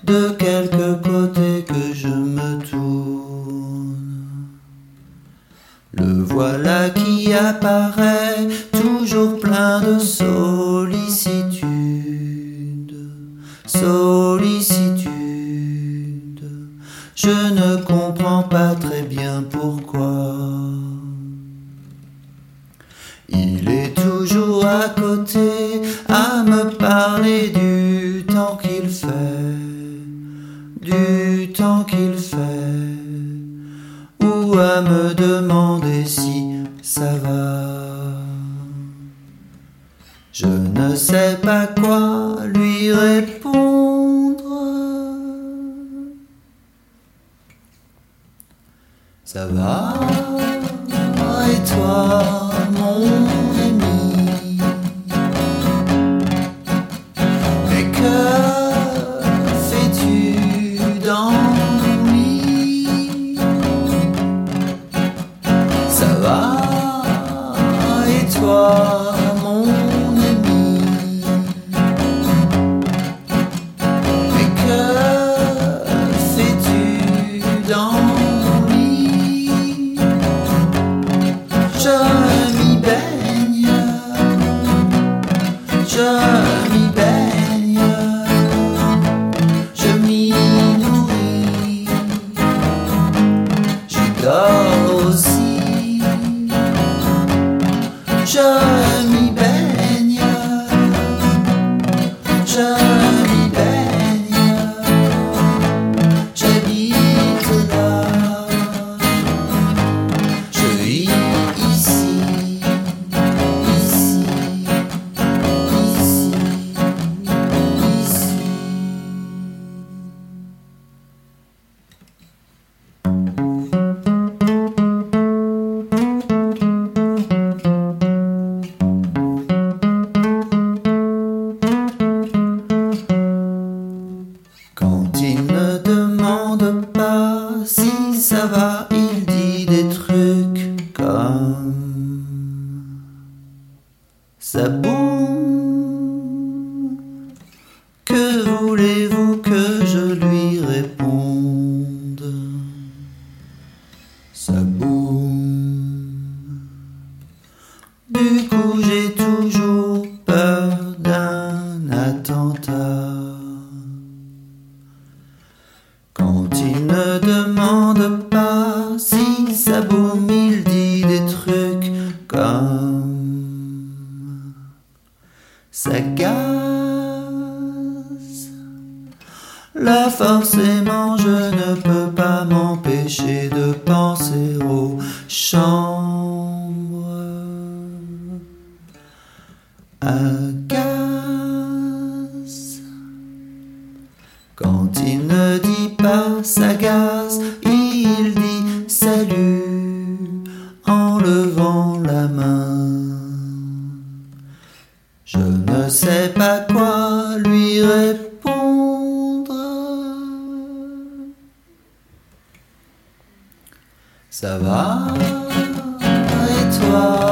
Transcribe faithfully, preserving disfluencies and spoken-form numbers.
de quelque côté que je me tourne. Le voilà qui apparaît, toujours plein de sollicitude, sollicitude. Je ne comprends pas très bien pourquoi. Il est toujours à côté, à me parler du temps qu'il fait, du temps qu'il fait, ou à me demander si ça va. Je ne sais pas quoi lui répondre. Ça va, et toi, mon ami? Mais que fais-tu dans mon lit? Ça va, et toi, mon ami? Mais que fais-tu dans mon lit? Je m'y baigne, je m'y baigne, je m'y nourris, j'y dors aussi. Je m'y baigne, je m'y baigne, j'habite là, je vis ici, ici, ici, ici. Quand il ne demande pas si ça va, il dit des trucs comme ça boum. Que voulez-vous que je lui réponde? Ça boum. Du coup j'ai toujours peur d'un attentat. Quand il ne demande pas si ça boum, il dit des trucs comme ça gaz. Là forcément je ne peux pas m'empêcher de penser aux chambres à gaz. Quand il ne dit pas ça gaz, il dit salut en levant la main. Je ne sais pas quoi lui répondre. Ça va, et toi?